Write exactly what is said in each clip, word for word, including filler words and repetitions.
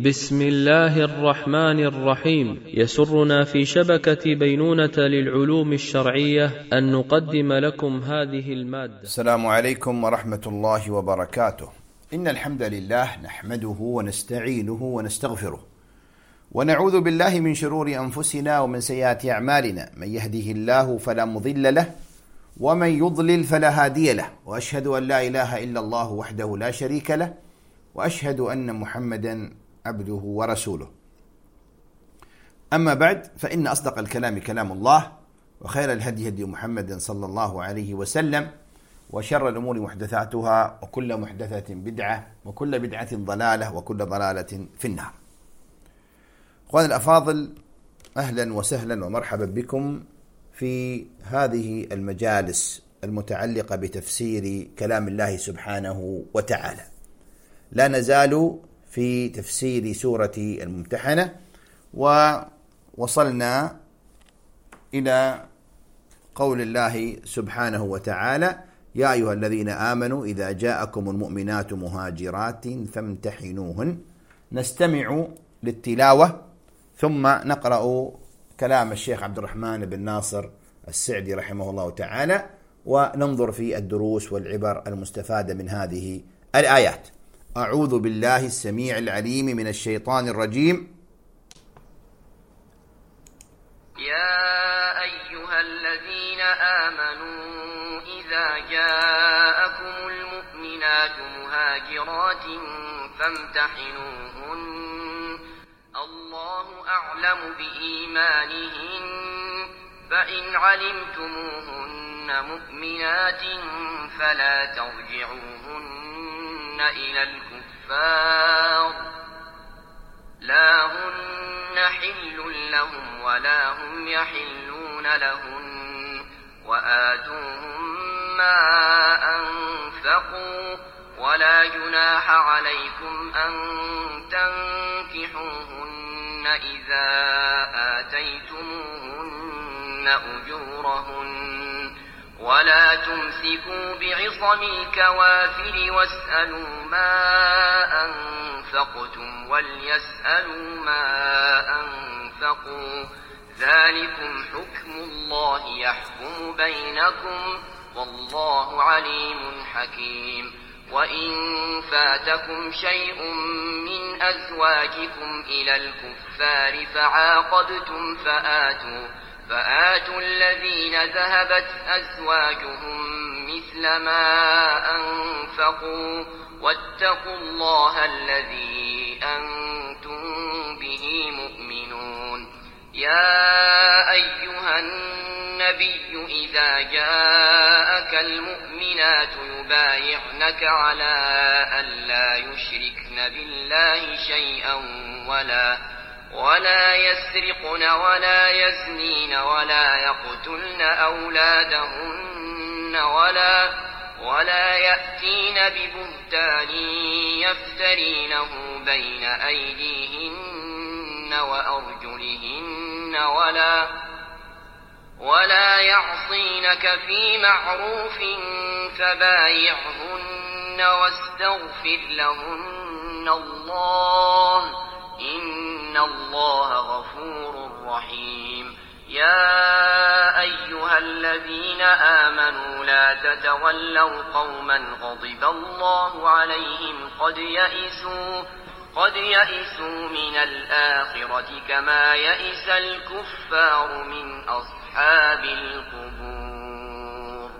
بسم الله الرحمن الرحيم. يسرنا في شبكة بينونة للعلوم الشرعية أن نقدم لكم هذه المادة. السلام عليكم ورحمة الله وبركاته. إن الحمد لله نحمده ونستعينه ونستغفره ونعوذ بالله من شرور أنفسنا ومن سيئات أعمالنا، من يهده الله فلا مضل له ومن يضلل فلا هادي له، وأشهد أن لا إله إلا الله وحده لا شريك له، وأشهد أن محمدا عبده ورسوله. أما بعد، فإن أصدق الكلام كلام الله، وخير الهدي هدي محمد صلى الله عليه وسلم، وشر الأمور محدثاتها، وكل محدثة بدعة، وكل بدعة ضلالة، وكل ضلالة في النار. أخواني الأفاضل، أهلا وسهلا ومرحبا بكم في هذه المجالس المتعلقة بتفسير كلام الله سبحانه وتعالى. لا نزال في تفسير سورة الممتحنة، ووصلنا إلى قول الله سبحانه وتعالى: يا أيها الذين آمنوا إذا جاءكم المؤمنات مهاجرات فامتحنوهن. نستمع للتلاوة ثم نقرأ كلام الشيخ عبد الرحمن بن ناصر السعدي رحمه الله تعالى، وننظر في الدروس والعبر المستفادة من هذه الآيات. أعوذ بالله السميع العليم من الشيطان الرجيم. يا أيها الذين آمنوا إذا جاءكم المؤمنات مهاجرات فامتحنوهن، الله أعلم بإيمانهن، فإن علمتموهن مؤمنات فلا ترجعوهن إلى الكفار، لا هن حل لهم ولا هم يحلون لهن، وآتوهم ما أنفقوا، ولا جناح عليكم أن تنكحوهن إذا آتيتموهن أجورهن، ولا تمسكوا بعصم الكوافر واسألوا ما أنفقتم وليسألوا ما أنفقوا، ذلكم حكم الله يحكم بينكم، والله عليم حكيم. وإن فاتكم شيء من أزواجكم إلى الكفار فعاقبتم فآتوا فآتوا الذين ذهبت أزواجهم مثل ما أنفقوا، واتقوا الله الذي أنتم به مؤمنون. يا أيها النبي إذا جاءك المؤمنات يبايعنك على ألا يشركن بالله شيئا ولا ولا يسرقن ولا يزنين ولا يقتلن أولادهن ولا ولا يأتين ببهتان يفترينه بين أيديهن وأرجلهن ولا ولا يعصينك في معروف فبايعهن واستغفر لهن الله، إن الله غفور رحيم. يا أيها الذين آمنوا لا تتولوا قوما غضب الله عليهم قد يئسوا قد يئسوا من الآخرة كما يئس الكفار من أصحاب القبور.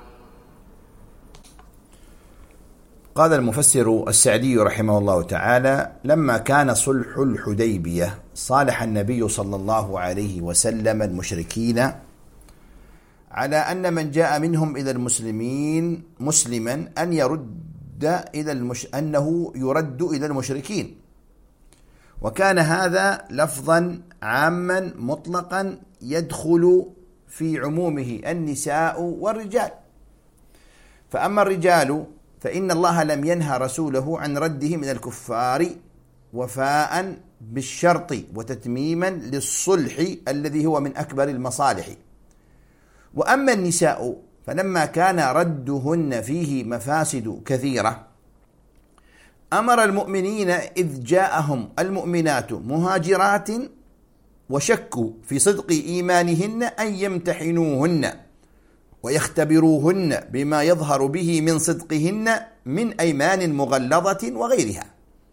قال المفسر السعدي رحمه الله تعالى: لما كان صلح الحديبية صالح النبي صلى الله عليه وسلم المشركين على أن من جاء منهم إلى المسلمين مسلما أن يرد إلى المش... أنه يرد إلى المشركين، وكان هذا لفظا عاما مطلقا يدخل في عمومه النساء والرجال. فأما الرجال فإن الله لم ينهى رسوله عن ردهم من الكفار وفاء بالشرط وتتميما للصلح الذي هو من أكبر المصالح. وأما النساء فلما كان ردهن فيه مفاسد كثيرة أمر المؤمنين إذ جاءهم المؤمنات مهاجرات وشكوا في صدق إيمانهن أن يمتحنوهن ويختبروهن بما يظهر به من صدقهن من أيمان مغلظة وغيرها،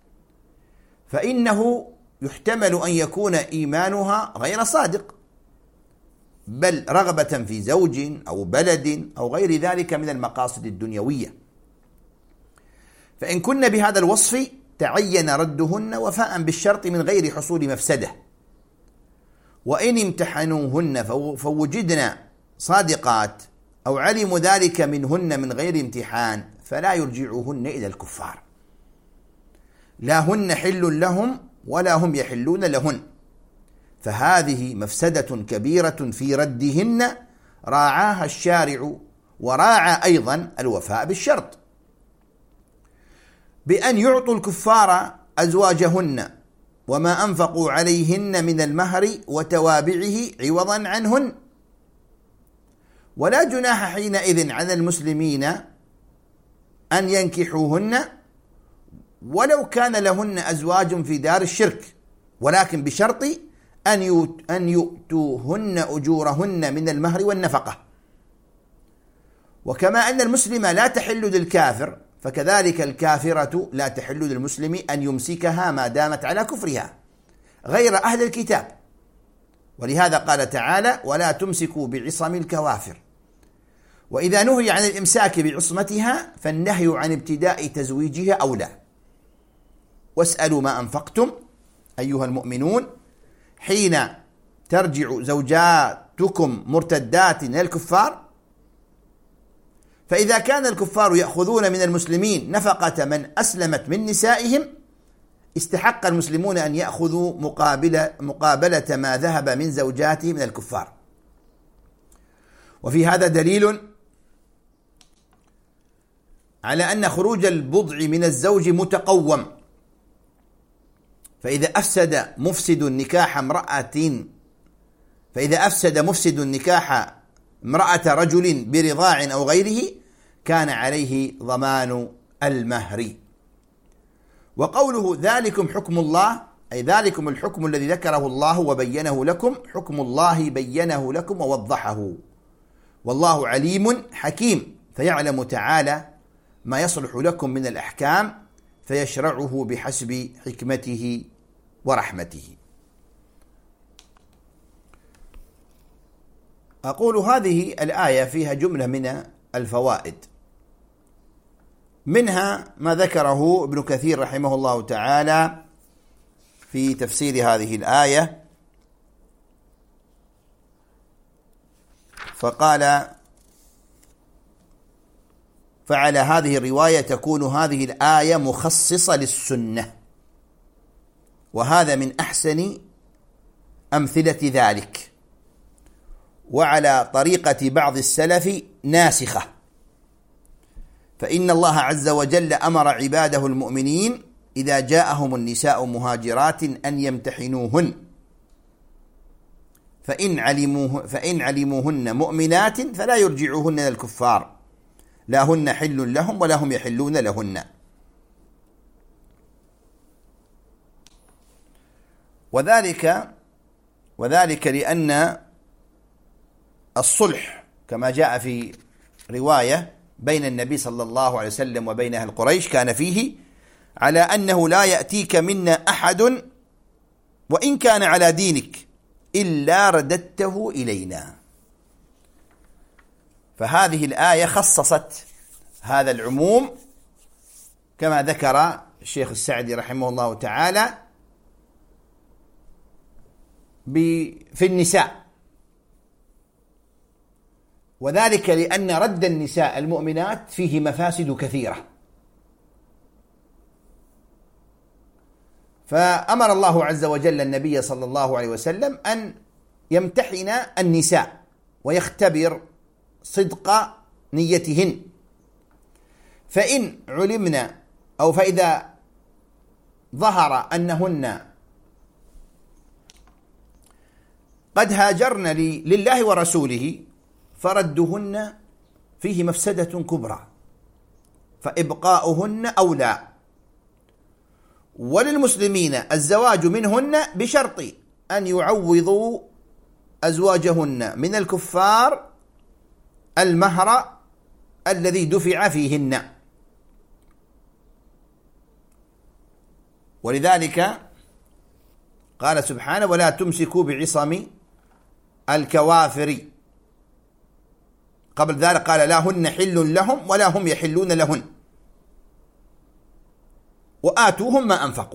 فإنه يحتمل أن يكون إيمانها غير صادق، بل رغبة في زوج أو بلد أو غير ذلك من المقاصد الدنيوية. فإن كن بهذا الوصف تعين ردهن وفاء بالشرط من غير حصول مفسدة. وإن امتحنوهن فوجدنا صادقات أو علموا ذلك منهن من غير امتحان فلا يرجعوهن إلى الكفار، لا هن حل لهم ولا هم يحلون لهن، فهذه مفسدة كبيرة في ردهن راعاها الشارع، وراعى أيضا الوفاء بالشرط بأن يعطوا الكفار أزواجهن وما أنفقوا عليهن من المهر وتوابعه عوضا عنهن. ولا جناح حينئذ على المسلمين أن ينكحوهن ولو كان لهن أزواج في دار الشرك، ولكن بشرط أن يؤتوهن أجورهن من المهر والنفقة. وكما أن المسلم لا تحل للكافر، فكذلك الكافرة لا تحل للمسلم أن يمسكها ما دامت على كفرها غير أهل الكتاب. ولهذا قال تعالى: ولا تمسكوا بعصم الكوافر. وإذا نهي عن الإمساك بعصمتها فالنهي عن ابتداء تزويجها أولى. واسألوا ما أنفقتم أيها المؤمنون حين ترجع زوجاتكم مرتدات من الكفار، فإذا كان الكفار يأخذون من المسلمين نفقة من أسلمت من نسائهم، استحق المسلمون أن يأخذوا مقابلة, مقابلة ما ذهب من زوجاتهم من الكفار. وفي هذا دليل على أن خروج البضع من الزوج متقوم، فإذا أفسد مفسد النكاح امرأة فإذا أفسد مفسد النكاح امرأة رجل برضاع أو غيره كان عليه ضمان المهر. وقوله ذلكم حكم الله، أي ذلكم الحكم الذي ذكره الله وبينه لكم، حكم الله بينه لكم ووضحه، والله عليم حكيم، فيعلم تعالى ما يصلح لكم من الأحكام فيشرعه بحسب حكمته ورحمته. أقول هذه الآية فيها جملة من الفوائد، منها ما ذكره ابن كثير رحمه الله تعالى في تفسير هذه الآية، فقال: فعلى هذه الرواية تكون هذه الآية مخصصة للسنة، وهذا من أحسن أمثلة ذلك، وعلى طريقة بعض السلف ناسخة، فإن الله عز وجل أمر عباده المؤمنين إذا جاءهم النساء مهاجرات أن يمتحنوهن، فإن علموه فإن علموهن مؤمنات فلا يرجعوهن إلى الكفار، لا هن حل لهم ولا هم يحلون لهن. وذلك وذلك لأن الصلح كما جاء في رواية بين النبي صلى الله عليه وسلم وبين أهل قريش كان فيه على أنه لا يأتيك منا أحد وإن كان على دينك إلا رددته إلينا. فهذه الآية خصصت هذا العموم كما ذكر الشيخ السعدي رحمه الله تعالى في النساء، وذلك لأن رد النساء المؤمنات فيه مفاسد كثيرة، فأمر الله عز وجل النبي صلى الله عليه وسلم أن يمتحن النساء ويختبر صدق نيتهن، فإن علمنا أو فإذا ظهر أنهن قد هاجرن لله ورسوله فردهن فيه مفسدة كبرى، فإبقاؤهن أولى، وللمسلمين الزواج منهن بشرط أن يعوضوا أزواجهن من الكفار المهر الذي دفع فيهن. ولذلك قال سبحانه: ولا تمسكوا بعصم الكوافر. قبل ذلك قال: لا هن حل لهم ولا هم يحلون لهن، وآتوهم ما أنفقوا،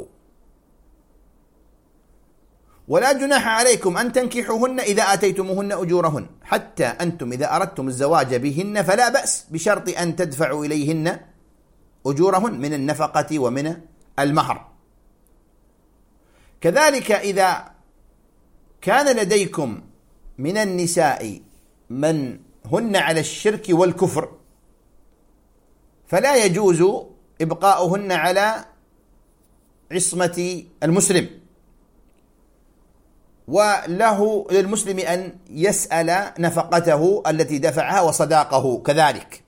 ولا جناح عليكم أن تنكحوهن إذا آتيتموهن أجورهن، حتى أنتم إذا أردتم الزواج بهن فلا بأس، بشرط أن تدفعوا إليهن أجورهن من النفقة ومن المهر. كذلك إذا كان لديكم من النساء من هن على الشرك والكفر فلا يجوز إبقاؤهن على عصمة المسلم، وله للمسلم أن يسأل نفقته التي دفعها وصداقه كذلك.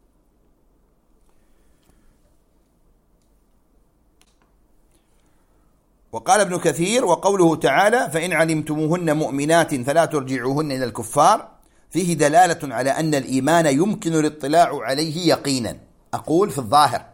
وقال ابن كثير: وقوله تعالى: فإن علمتموهن مؤمنات فلا ترجعوهن إلى الكفار، فيه دلالة على أن الإيمان يمكن الاطلاع عليه يقينا، أقول في الظاهر.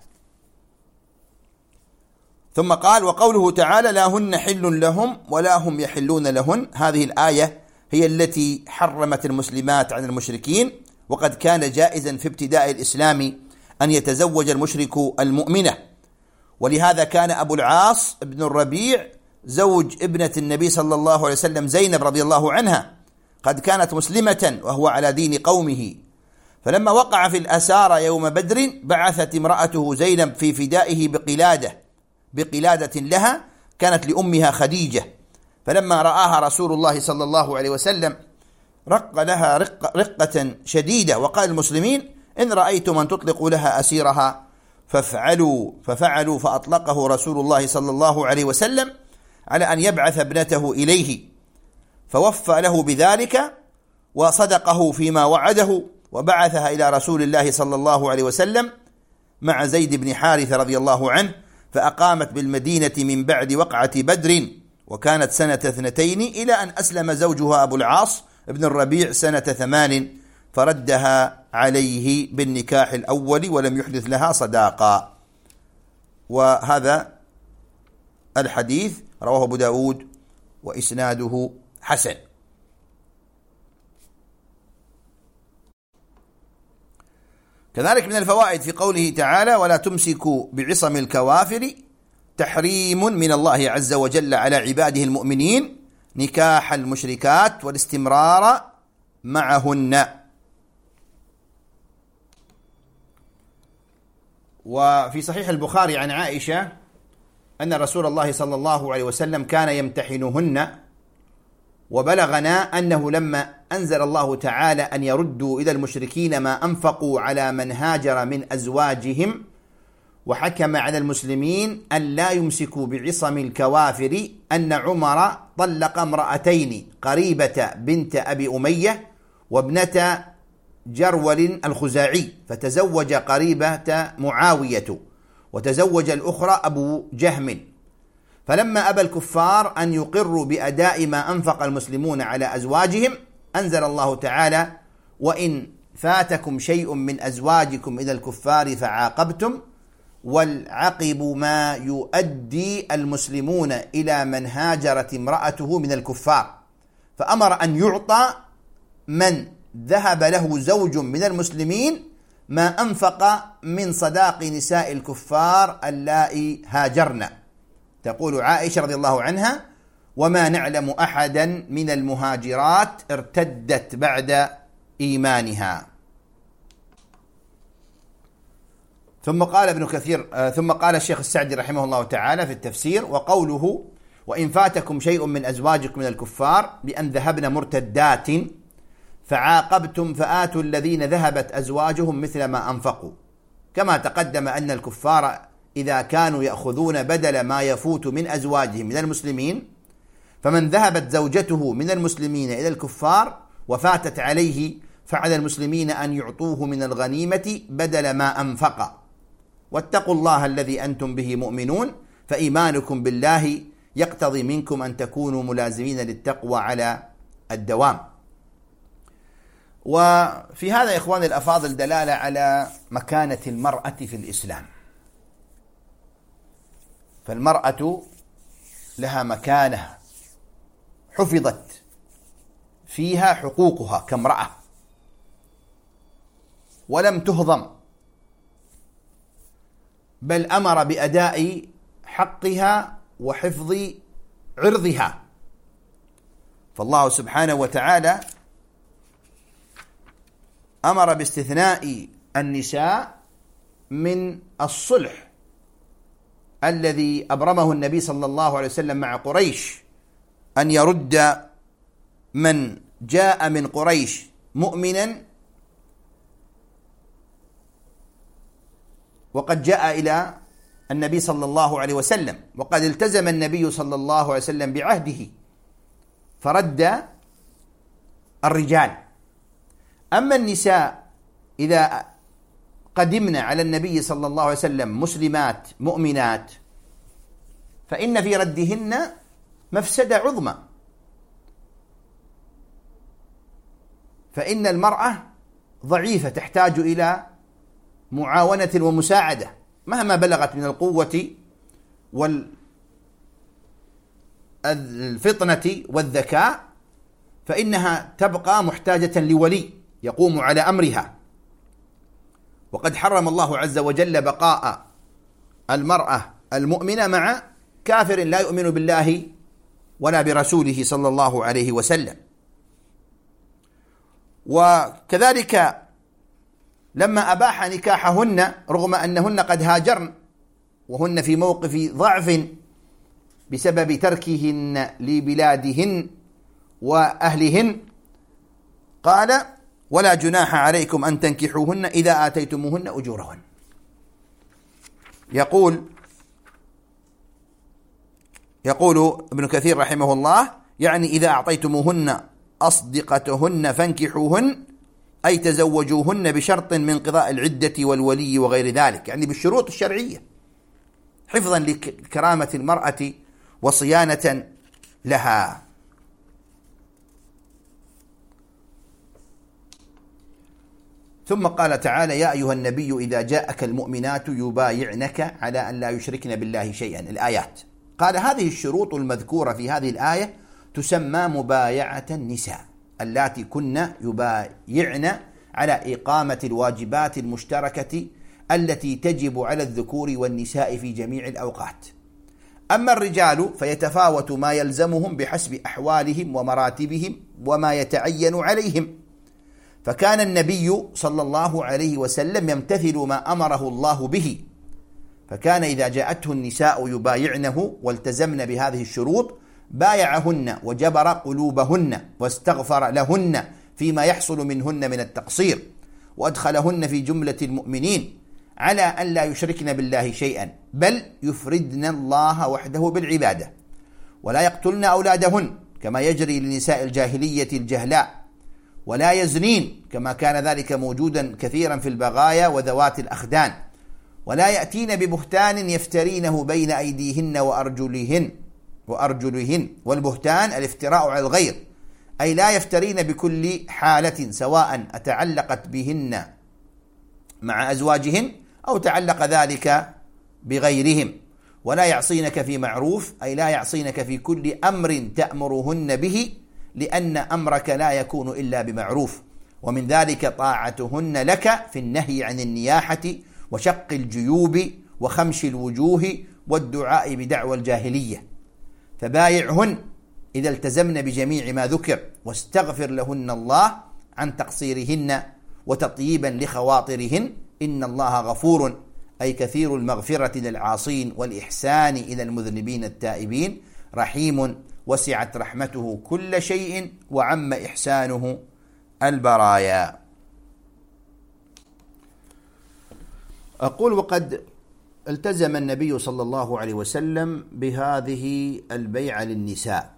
ثم قال: وقوله تعالى: لا هن حل لهم ولا هم يحلون لهن، هذه الآية هي التي حرمت المسلمات عن المشركين، وقد كان جائزا في ابتداء الإسلام أن يتزوج المشرك المؤمنة، ولهذا كان أبو العاص بن الربيع زوج ابنة النبي صلى الله عليه وسلم زينب رضي الله عنها قد كانت مسلمة وهو على دين قومه، فلما وقع في الأسارى يوم بدر بعثت امرأته زينب في فدائه بقلادة بقلادة لها كانت لأمها خديجة، فلما رآها رسول الله صلى الله عليه وسلم رق لها رق رقة شديدة، وقال المسلمين: إن رأيتم من تطلق لها أسيرها فافعلوا ففعلوا فأطلقه رسول الله صلى الله عليه وسلم على أن يبعث ابنته إليه، فوفى له بذلك وصدقه فيما وعده، وبعثها إلى رسول الله صلى الله عليه وسلم مع زيد بن حارثة رضي الله عنه، فأقامت بالمدينة من بعد وقعة بدر، وكانت سنة اثنتين، إلى أن أسلم زوجها أبو العاص بن الربيع سنة ثمان، فردها عليه بالنكاح الأول ولم يحدث لها صداقا. وهذا الحديث رواه أبو داود وإسناده حسن. كذلك من الفوائد في قوله تعالى: ولا تمسكوا بعصم الكوافر، تحريم من الله عز وجل على عباده المؤمنين نكاح المشركات والاستمرار معهن. وفي صحيح البخاري عن عائشة أن رسول الله صلى الله عليه وسلم كان يمتحنهن، وبلغنا أنه لما أنزل الله تعالى أن يردوا إلى المشركين ما أنفقوا على من هاجر من أزواجهم، وحكم على المسلمين أن لا يمسكوا بعصم الكوافر، أن عمر طلق امرأتين، قريبة بنت أبي أمية وابنة جرول الخزاعي، فتزوج قريبة معاوية وتزوج الأخرى أبو جهم، فلما أبى الكفار أن يقروا بأداء ما أنفق المسلمون على أزواجهم أنزل الله تعالى: وإن فاتكم شيء من أزواجكم إلى الكفار فعاقبتم، والعقب ما يؤدي المسلمون إلى من هاجرت امرأته من الكفار، فأمر أن يعطى من ذهب له زوج من المسلمين ما أنفق من صداق نساء الكفار اللائي هاجرن. تقول عائشة رضي الله عنها: وما نعلم أحدا من المهاجرات ارتدت بعد إيمانها. ثم قال ابن كثير آه ثم قال الشيخ السعدي رحمه الله تعالى في التفسير: وقوله: وإن فاتكم شيء من أزواجكم من الكفار، بأن ذهبن مرتدات فعاقبتم فآتوا الذين ذهبت أزواجهم مثل ما أنفقوا، كما تقدم أن الكفار إذا كانوا يأخذون بدل ما يفوت من أزواجهم من المسلمين، فمن ذهبت زوجته من المسلمين إلى الكفار وفاتت عليه فعلى المسلمين أن يعطوه من الغنيمة بدل ما أنفق، واتقوا الله الذي أنتم به مؤمنون، فإيمانكم بالله يقتضي منكم أن تكونوا ملازمين للتقوى على الدوام. وفي هذا يا إخواني الأفاضل دلالة على مكانة المرأة في الإسلام. فالمرأة لها مكانة حفظت فيها حقوقها كامرأة ولم تهضم، بل أمر بأداء حقها وحفظ عرضها. فالله سبحانه وتعالى أمر باستثناء النساء من الصلح الذي أبرمه النبي صلى الله عليه وسلم مع قريش، أن يرد من جاء من قريش مؤمنا وقد جاء إلى النبي صلى الله عليه وسلم، وقد التزم النبي صلى الله عليه وسلم بعهده فرد الرجال. أما النساء إذا قدمنا على النبي صلى الله عليه وسلم مسلمات مؤمنات فإن في ردهن مفسدة عظمى، فإن المرأة ضعيفة تحتاج إلى معاونة ومساعدة مهما بلغت من القوة والفطنة والذكاء، فإنها تبقى محتاجة لولي يقوم على أمرها. وقد حرم الله عز وجل بقاء المرأة المؤمنة مع كافر لا يؤمن بالله ولا برسوله صلى الله عليه وسلم. وكذلك لما أباح نكاحهن رغم أنهن قد هاجرن وهن في موقف ضعف بسبب تركهن لبلادهن وأهلهن، قال: ولا جناح عليكم أن تنكحوهن إذا آتيتموهن أجورهن. يقول يقول ابن كثير رحمه الله: يعني إذا أعطيتموهن أصدقتهن فانكحوهن، أي تزوجوهن بشرط من قضاء العدة والولي وغير ذلك، يعني بالشروط الشرعية حفظا لكرامة المرأة وصيانة لها. ثم قال تعالى: يا أيها النبي إذا جاءك المؤمنات يبايعنك على أن لا يشركن بالله شيئا. الآيات. قال: هذه الشروط المذكورة في هذه الآية تسمى مبايعة النساء اللاتي كن يبايعن على إقامة الواجبات المشتركة التي تجب على الذكور والنساء في جميع الأوقات. أما الرجال فيتفاوت ما يلزمهم بحسب أحوالهم ومراتبهم وما يتعين عليهم، فكان النبي صلى الله عليه وسلم يمتثل ما أمره الله به، فكان إذا جاءته النساء يبايعنه والتزمن بهذه الشروط بايعهن وجبر قلوبهن واستغفر لهن فيما يحصل منهن من التقصير، وأدخلهن في جملة المؤمنين على أن لا يشركن بالله شيئا، بل يفردن الله وحده بالعبادة، ولا يقتلن أولادهن كما يجري لنساء الجاهلية الجهلاء، ولا يزنين كما كان ذلك موجودا كثيرا في البغايا وذوات الأخدان، ولا يأتين ببهتان يفترينه بين أيديهن وأرجلهن وأرجلهن والبهتان الافتراء على الغير، أي لا يفترين بكل حالة سواء أتعلقت بهن مع أزواجهن أو تعلق ذلك بغيرهم، ولا يعصينك في معروف، أي لا يعصينك في كل أمر تأمرهن به، لأن أمرك لا يكون إلا بمعروف، ومن ذلك طاعتهن لك في النهي عن النياحة وشق الجيوب وخمش الوجوه والدعاء بدعوى الجاهلية. فبايعهن إذا التزمن بجميع ما ذكر، واستغفر لهن الله عن تقصيرهن وتطييبا لخواطرهن، إن الله غفور، أي كثير المغفرة للعاصين والإحسان إلى المذنبين التائبين، رحيم وسعت رحمته كل شيء وعم إحسانه البرايا. أقول: وقد التزم النبي صلى الله عليه وسلم بهذه البيعة للنساء.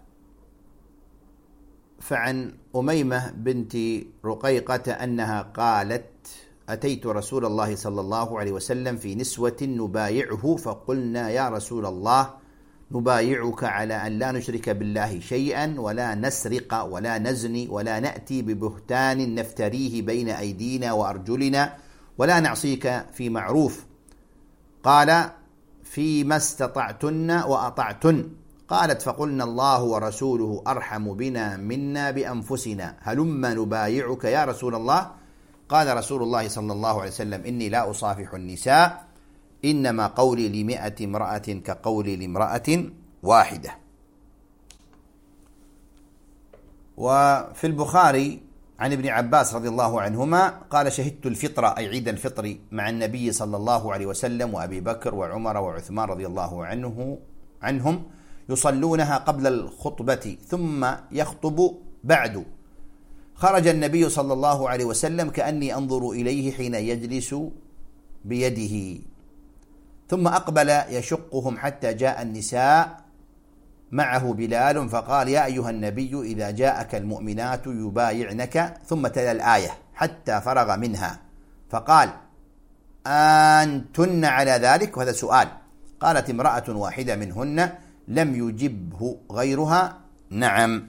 فعن أميمة بنت رقيقة أنها قالت: أتيت رسول الله صلى الله عليه وسلم في نسوة نبايعه فقلنا يا رسول الله نبايعك على أن لا نشرك بالله شيئا ولا نسرق ولا نزني ولا نأتي ببهتان نفتريه بين أيدينا وأرجلنا ولا نعصيك في معروف. قال فيما استطعتن وأطعتن. قالت فقلنا الله ورسوله أرحم بنا منا بأنفسنا هلم نبايعك يا رسول الله. قال رسول الله صلى الله عليه وسلم إني لا أصافح النساء إنما قولي لمئة امرأة كقولي لامرأة واحدة. وفي البخاري عن ابن عباس رضي الله عنهما قال شهدت الفطر أي عيد الفطر مع النبي صلى الله عليه وسلم وأبي بكر وعمر وعثمان رضي الله عنه عنهم يصلونها قبل الخطبة ثم يخطب بعد. خرج النبي صلى الله عليه وسلم كأني أنظر إليه حين يجلس بيده ثم أقبل يشقهم حتى جاء النساء معه بلال فقال يا أيها النبي إذا جاءك المؤمنات يبايعنك ثم تلا الآية حتى فرغ منها فقال أنتن على ذلك؟ وهذا سؤال. قالت امرأة واحدة منهن لم يجبه غيرها نعم.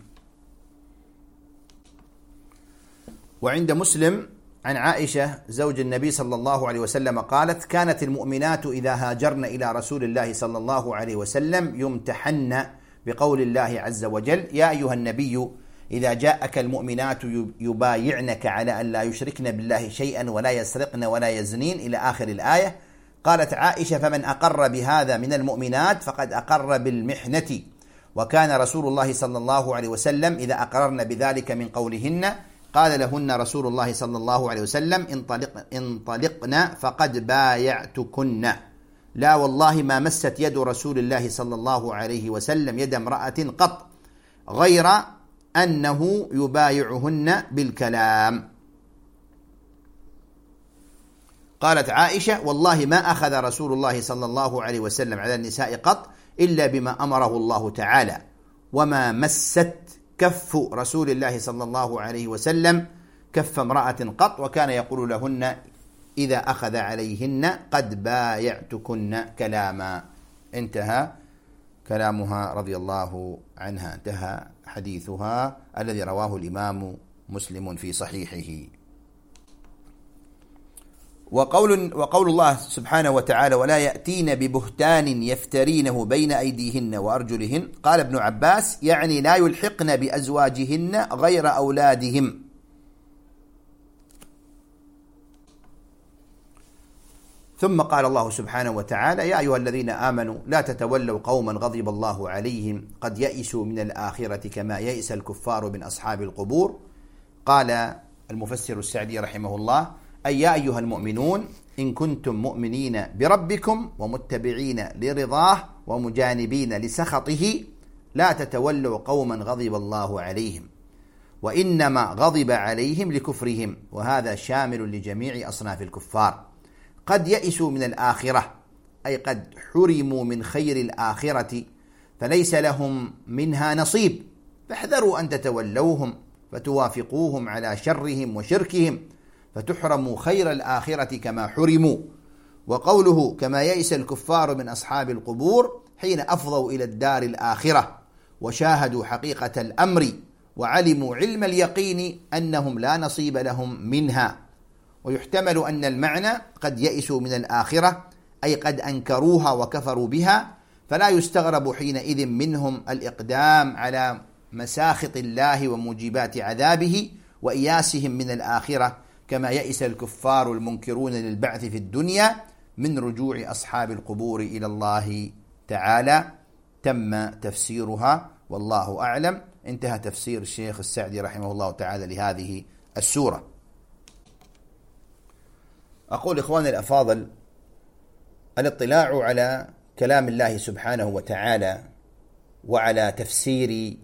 وعند مسلم عن عائشة زوج النبي صلى الله عليه وسلم قالت كانت المؤمنات إذا هاجرن إلى رسول الله صلى الله عليه وسلم يمتحن بقول الله عز وجل يا أيها النبي إذا جاءك المؤمنات يبايعنك على أن لا يشركن بالله شيئا ولا يسرقن ولا يزنين إلى آخر الآية. قالت عائشة فمن أقر بهذا من المؤمنات فقد أقر بالمحنة. وكان رسول الله صلى الله عليه وسلم إذا أقررن بذلك من قولهن قال لهن رسول الله صلى الله عليه وسلم انطلق انطلقن فقد بايعتكن. لا والله ما مست يد رسول الله صلى الله عليه وسلم يد امرأة قط غير أنه يبايعهن بالكلام. قالت عائشة والله ما أخذ رسول الله صلى الله عليه وسلم على النساء قط إلا بما أمره الله تعالى وما مست كف رسول الله صلى الله عليه وسلم كف امرأة قط وكان يقول لهن إذا أخذ عليهن قد بايعتكن كلاما. انتهى كلامها رضي الله عنها، انتهى حديثها الذي رواه الإمام مسلم في صحيحه. وقول, وقول الله سبحانه وتعالى ولا يأتين ببهتان يفترينه بين أيديهن وأرجلهن. قال ابن عباس يعني لا يلحقن بأزواجهن غير أولادهم. ثم قال الله سبحانه وتعالى يا أيها الذين آمنوا لا تتولوا قوما غضب الله عليهم قد يئسوا من الآخرة كما يئس الكفار من أصحاب القبور. قال المفسر السعدي رحمه الله أي يا أيها المؤمنون إن كنتم مؤمنين بربكم ومتبعين لرضاه ومجانبين لسخطه لا تتولوا قوما غضب الله عليهم وإنما غضب عليهم لكفرهم وهذا شامل لجميع أصناف الكفار. قد يئسوا من الآخرة أي قد حرموا من خير الآخرة فليس لهم منها نصيب فاحذروا أن تتولوهم فتوافقوهم على شرهم وشركهم فتحرموا خير الآخرة كما حرموا. وقوله كما يئس الكفار من أصحاب القبور حين أفضوا إلى الدار الآخرة وشاهدوا حقيقة الأمر وعلموا علم اليقين أنهم لا نصيب لهم منها. ويحتمل أن المعنى قد يئسوا من الآخرة أي قد أنكروها وكفروا بها فلا يستغرب حينئذ منهم الإقدام على مساخط الله وموجبات عذابه وإياسهم من الآخرة كما يئس الكفار المنكرون للبعث في الدنيا من رجوع أصحاب القبور إلى الله تعالى. تم تفسيرها والله أعلم. انتهى تفسير الشيخ السعدي رحمه الله تعالى لهذه السورة. أقول إخواني الأفاضل الاطلاع على كلام الله سبحانه وتعالى وعلى تفسير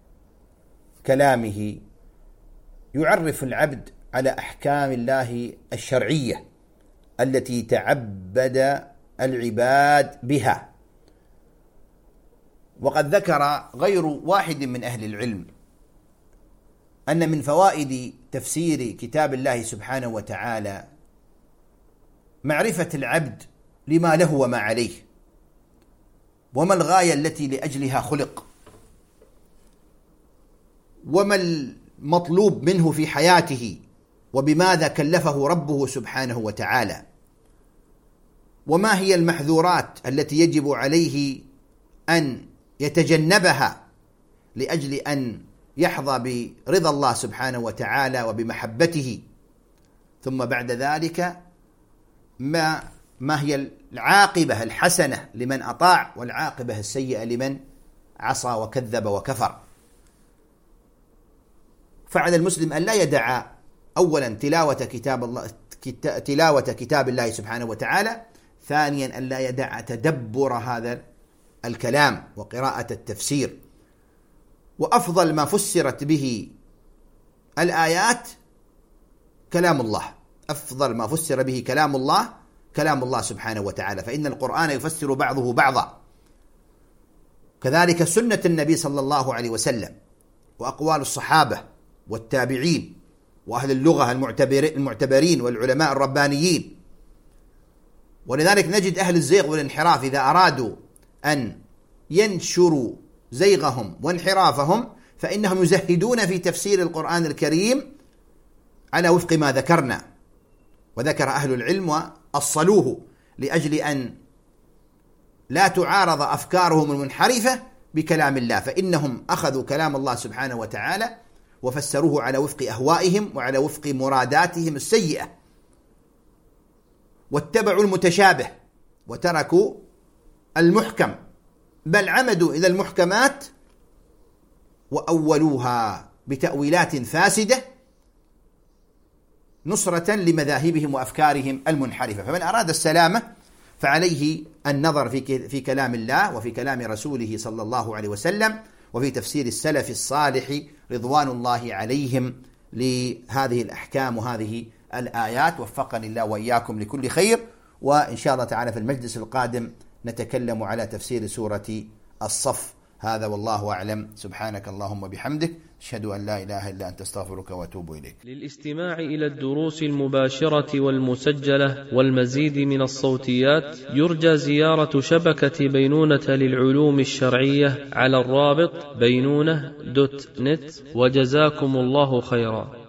كلامه يعرف العبد على أحكام الله الشرعية التي تعبد العباد بها. وقد ذكر غير واحد من أهل العلم أن من فوائد تفسير كتاب الله سبحانه وتعالى معرفة العبد لما له وما عليه، وما الغاية التي لأجلها خلق، وما المطلوب منه في حياته، وبماذا كلفه ربه سبحانه وتعالى، وما هي المحذورات التي يجب عليه أن يتجنبها لأجل أن يحظى برضا الله سبحانه وتعالى وبمحبته. ثم بعد ذلك ما ما هي العاقبة الحسنة لمن أطاع، والعاقبة السيئة لمن عصى وكذب وكفر. فعلى المسلم أن لا يدع أولا تلاوة كتاب الله تلاوة كتاب الله سبحانه وتعالى، ثانيا أن لا يدع تدبر هذا الكلام وقراءة التفسير. وأفضل ما فسرت به الآيات كلام الله، أفضل ما فسر به كلام الله كلام الله سبحانه وتعالى، فإن القرآن يفسر بعضه بعضا. كذلك سنة النبي صلى الله عليه وسلم، وأقوال الصحابة والتابعين وأهل اللغة المعتبرين والعلماء الربانيين. ولذلك نجد أهل الزيغ والانحراف إذا أرادوا أن ينشروا زيغهم وانحرافهم فإنهم يزهدون في تفسير القرآن الكريم على وفق ما ذكرنا، وذكر أهل العلم وأصلوه لأجل أن لا تعارض أفكارهم المنحرفة بكلام الله، فإنهم أخذوا كلام الله سبحانه وتعالى وفسروه على وفق أهوائهم وعلى وفق مراداتهم السيئة، واتبعوا المتشابه وتركوا المحكم، بل عمدوا إلى المحكمات وأولوها بتأويلات فاسدة نصرة لمذاهبهم وأفكارهم المنحرفة. فمن أراد السلامة فعليه النظر في في كلام الله وفي كلام رسوله صلى الله عليه وسلم وفي تفسير السلف الصالح رضوان الله عليهم لهذه الأحكام وهذه الآيات. وفقني الله وإياكم لكل خير، وإن شاء الله تعالى في المجلس القادم نتكلم على تفسير سورة الصف. هذا والله أعلم. سبحانك اللهم وبحمدك، أشهد أن لا إله إلا أنت، أستغفرك وأتوب إليك. للاستماع إلى الدروس المباشرة والمسجلة والمزيد من الصوتيات يرجى زيارة شبكة بينونة للعلوم الشرعية على الرابط بينونة دوت نت، وجزاكم الله خيرا.